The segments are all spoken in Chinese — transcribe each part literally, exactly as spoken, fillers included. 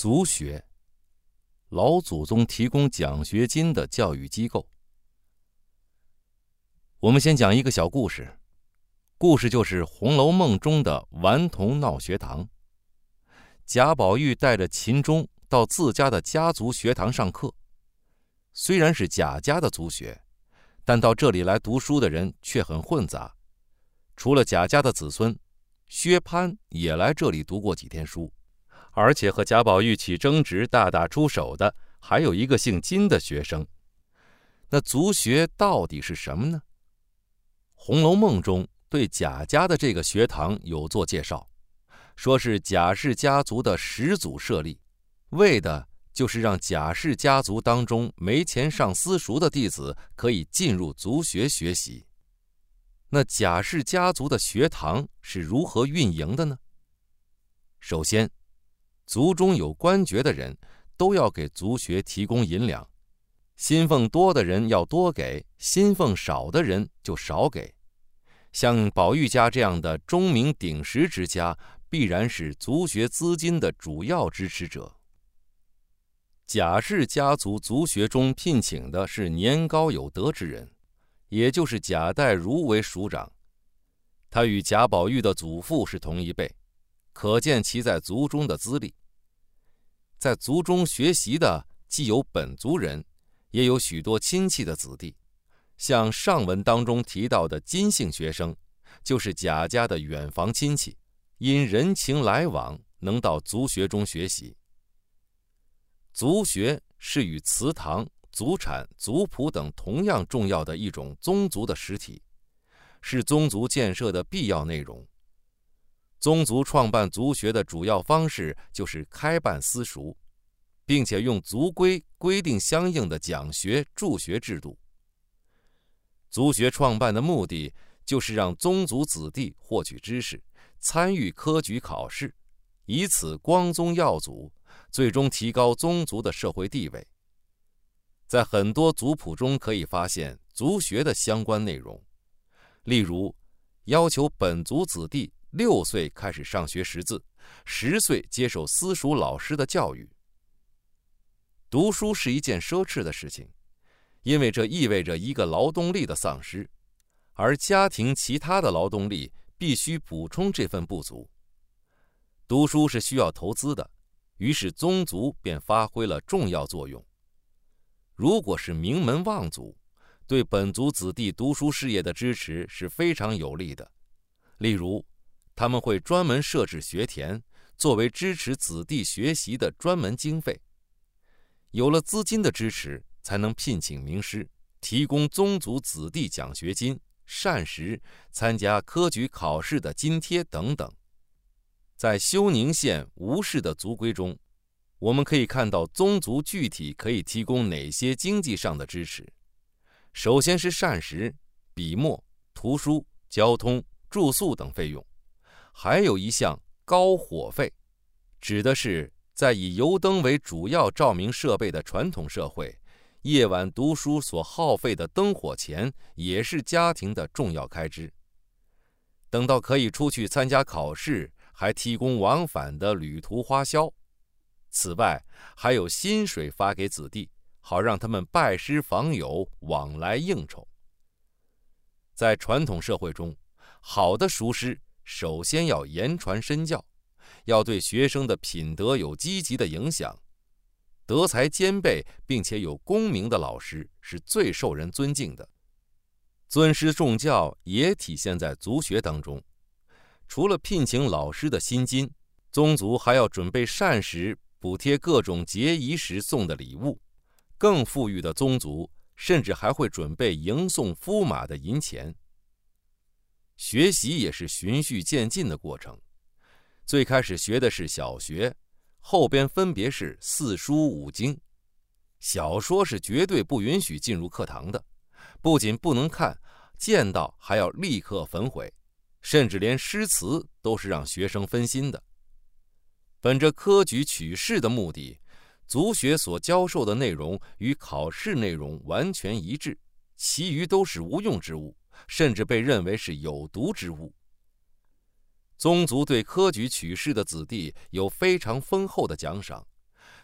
族学，老祖宗提供奖学金的教育机构。我们先讲一个小故事，故事就是《红楼梦》中的顽童闹学堂。贾宝玉带着秦钟到自家的家族学堂上课，虽然是贾家的族学，但到这里来读书的人却很混杂。除了贾家的子孙，薛蟠也来这里读过几天书，而且和贾宝玉起争执、大打出手的还有一个姓金的学生。那族学到底是什么呢？《红楼梦》中对贾家的这个学堂有做介绍，说是贾氏家族的始祖设立，为的就是让贾氏家族当中没钱上私塾的弟子可以进入族学学习。那贾氏家族的学堂是如何运营的呢？首先，族中有官爵的人都要给族学提供银两，薪俸多的人要多给，薪俸少的人就少给。像宝玉家这样的钟鸣鼎食之家，必然是族学资金的主要支持者。贾氏家族族学中聘请的是年高有德之人，也就是贾代儒为署长，他与贾宝玉的祖父是同一辈，可见其在族中的资历。在族中学习的既有本族人，也有许多亲戚的子弟，像上文当中提到的金姓学生，就是贾家的远房亲戚，因人情来往能到族学中学习。族学是与祠堂、族产、族谱等同样重要的一种宗族的实体，是宗族建设的必要内容。宗族创办族学的主要方式就是开办私塾，并且用族规规定相应的讲学助学制度。族学创办的目的就是让宗族子弟获取知识，参与科举考试，以此光宗耀祖，最终提高宗族的社会地位。在很多族谱中可以发现族学的相关内容，例如要求本族子弟六岁开始上学识字，十岁接受私塾老师的教育。读书是一件奢侈的事情，因为这意味着一个劳动力的丧失，而家庭其他的劳动力必须补充这份不足。读书是需要投资的，于是宗族便发挥了重要作用。如果是名门望族，对本族子弟读书事业的支持是非常有利的。例如，他们会专门设置学田，作为支持子弟学习的专门经费。有了资金的支持，才能聘请名师，提供宗族子弟奖学金、膳食、参加科举考试的津贴等等。在休宁县吴氏的族规中，我们可以看到宗族具体可以提供哪些经济上的支持。首先是膳食、笔墨、图书、交通、住宿等费用，还有一项高火费，指的是在以油灯为主要照明设备的传统社会，夜晚读书所耗费的灯火钱也是家庭的重要开支。等到可以出去参加考试，还提供往返的旅途花销。此外，还有薪水发给子弟，好让他们拜师访友，往来应酬。在传统社会中，好的塾师首先要言传身教，要对学生的品德有积极的影响。德才兼备并且有功名的老师是最受人尊敬的。尊师重教也体现在族学当中。除了聘请老师的薪金，宗族还要准备膳食，补贴各种节仪时送的礼物。更富裕的宗族甚至还会准备迎送驸马的银钱。学习也是循序渐进的过程，最开始学的是小学，后边分别是四书五经。小说是绝对不允许进入课堂的，不仅不能看，见到还要立刻焚毁，甚至连诗词都是让学生分心的。本着科举取士的目的，族学所教授的内容与考试内容完全一致，其余都是无用之物，甚至被认为是有毒之物。宗族对科举取士的子弟有非常丰厚的奖赏，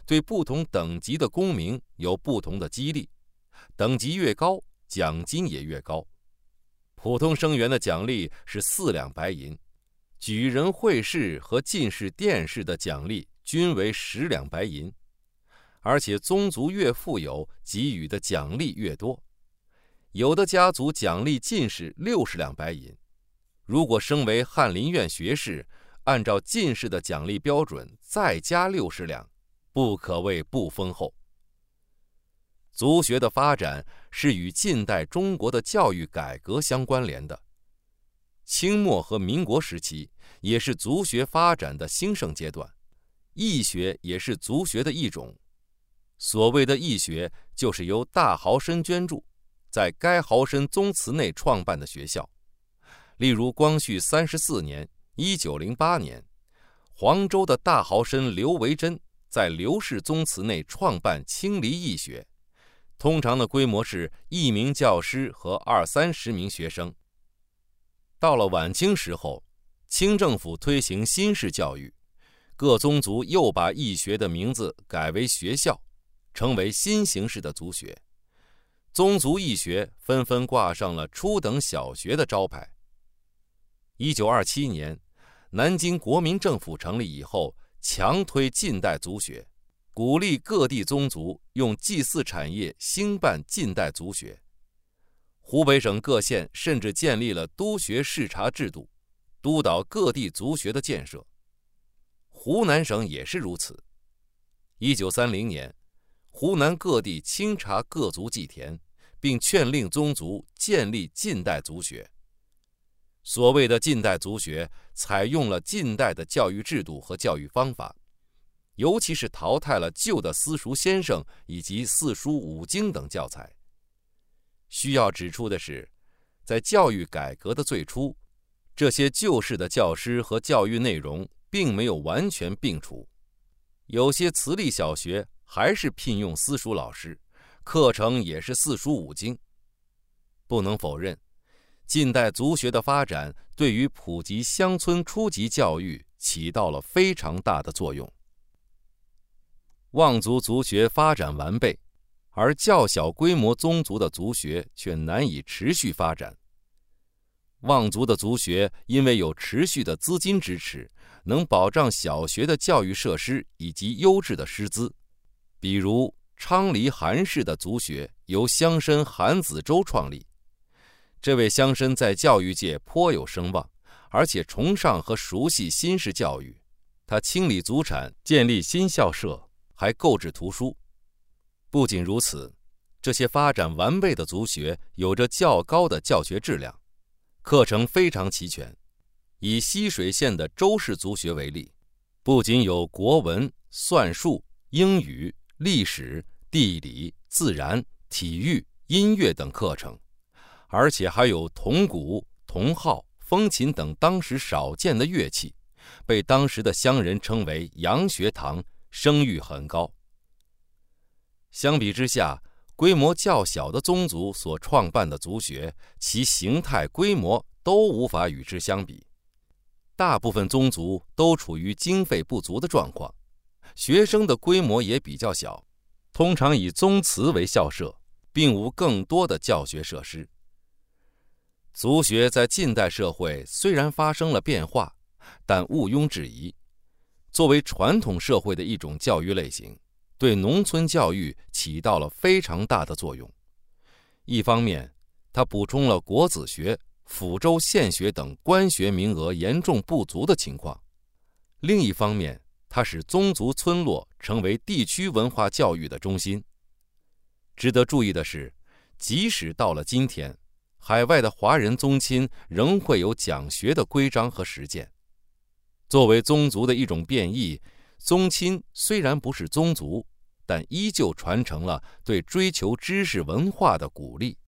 对不同等级的功名有不同的激励，等级越高，奖金也越高。普通生员的奖励是四两白银，举人会试和进士殿试的奖励均为十两白银，而且宗族越富有，给予的奖励越多。有的家族奖励进士六十两白银，如果升为翰林院学士，按照进士的奖励标准再加六十两，不可谓不丰厚。族学的发展是与近代中国的教育改革相关联的。清末和民国时期也是族学发展的兴盛阶段，义学也是族学的一种。所谓的义学，就是由大豪绅捐助，在该豪绅宗祠内创办的学校。例如光绪三十四年一九零八年，黄州的大豪绅刘维珍在刘氏宗祠内创办清离义学，通常的规模是一名教师和二三十名学生。到了晚清时候，清政府推行新式教育，各宗族又把义学的名字改为学校，成为新形式的族学。宗族义学纷纷挂上了初等小学的招牌。一九二七年，南京国民政府成立以后，强推近代族学，鼓励各地宗族用祭祀产业兴办近代族学。湖北省各县甚至建立了督学视察制度，督导各地族学的建设。湖南省也是如此。一九三零年，湖南各地清查各族祭田，并劝令宗族建立近代族学。所谓的近代族学采用了近代的教育制度和教育方法，尤其是淘汰了旧的私塾先生以及四书五经等教材。需要指出的是，在教育改革的最初，这些旧式的教师和教育内容并没有完全摒除，有些私立小学还是聘用私塾老师，课程也是四书五经。不能否认，近代族学的发展对于普及乡村初级教育起到了非常大的作用。望族族学发展完备，而较小规模宗族的族学却难以持续发展。望族的族学因为有持续的资金支持，能保障小学的教育设施以及优质的师资。比如昌黎韩氏的族学由乡绅韩子洲创立，这位乡绅在教育界颇有声望，而且崇尚和熟悉新式教育。他清理祖产，建立新校舍，还购置图书。不仅如此，这些发展完备的族学有着较高的教学质量，课程非常齐全。以西水县的周氏族学为例，不仅有国文、算术、英语、历史、地理、自然、体育、音乐等课程，而且还有铜鼓、铜号、风琴等当时少见的乐器，被当时的乡人称为洋学堂，声誉很高。相比之下，规模较小的宗族所创办的族学，其形态规模都无法与之相比。大部分宗族都处于经费不足的状况，学生的规模也比较小，通常以宗祠为校舍，并无更多的教学设施。族学在近代社会虽然发生了变化，但毋庸置疑，作为传统社会的一种教育类型，对农村教育起到了非常大的作用。一方面，它补充了国子学、抚州县学等官学名额严重不足的情况；另一方面，它使宗族村落成为地区文化教育的中心。值得注意的是，即使到了今天，海外的华人宗亲仍会有讲学的规章和实践。作为宗族的一种变异，宗亲虽然不是宗族，但依旧传承了对追求知识文化的鼓励。